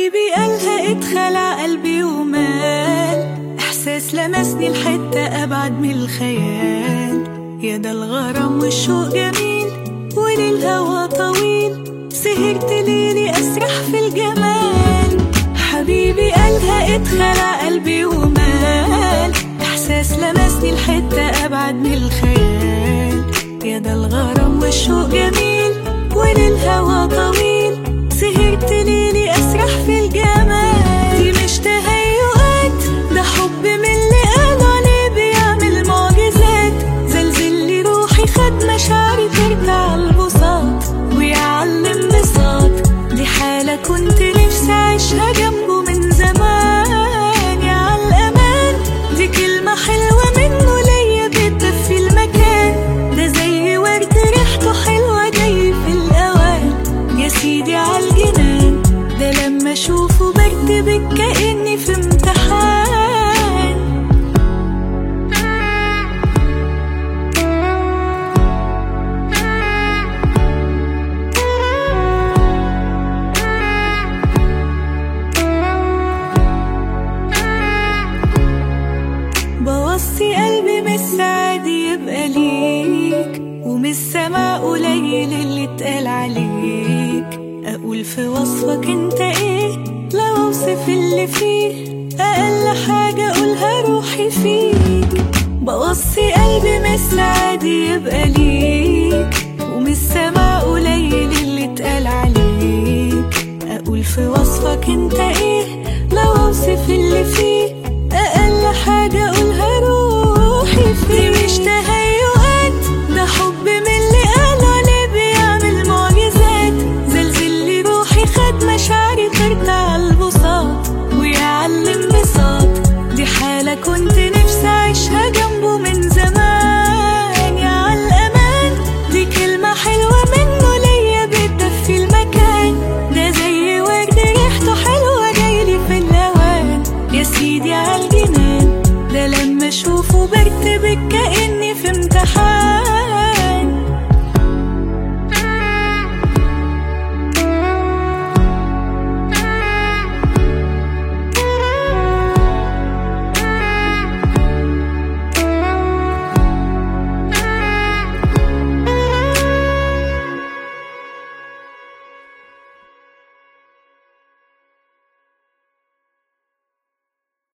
حبيبي قالها اتخلع قلبي ومال، إحساس لمسني لحتة أبعد من الخيال. يا ده الغرام والشوق جميل وللهوى طويل، سهرت ليلي أسرح في الجمال. حبيبي قالها اتخلع قلبي ومال، إحساس لمسني لحتة أبعد من الخيال. يا ده الغرام والشوق جميل وللهوى طويل، سهرت ليلي أسرح في الجمال. دي مش تهيؤات، ده حب من اللي قالوا عليه بيعمل معجزات. زلزل روحي خد مشاعري ترجع البساط ويعلم بساط. دي حالة كنت نفسي أعيشها جنبه من زمان. يا عالأمان، دي كلمة حلوة منه ليا بتدفي المكان. ده زي ورد ريحته حلوة جاي في الأوان. يا سيدي عالجنان، ده لما أشوفه بكتبك كأني في امتحان. بوصي قلبي من السعادة يبقى ليك، ومن السما قليل اللي اتقال عليك. أقول في وصفك انت ايه لو اوصف اللي فيه؟ أقل حاجة أقولها روحي فيك. بوصي قلبي من السعادة يبقى ليك، ومن السما قليل اللي اتقال عليك. أقول في وصفك انت ايه لو اوصف اللي فيه؟ أقل حاجة أقولها روحي فيك. دي مش تهيؤات، ده حب من اللي قالوا عليه بيعمل معجزات. زلزل روحي خد مشاعري